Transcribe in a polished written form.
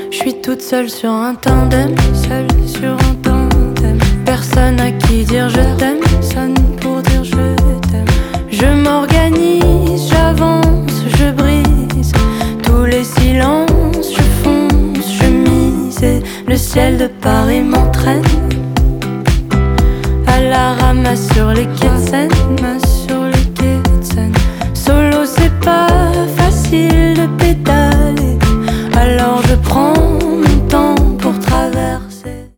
Je suis toute seule sur un tandem, seule sur un tandem. Personne à qui dire je t'aime, personne pour dire je t'aime. Je m'organise, j'avance, je brise tous les silences, je fonce, je mise. Et le ciel de Paris m'entraîne à la ramasse sur les quais de Seine.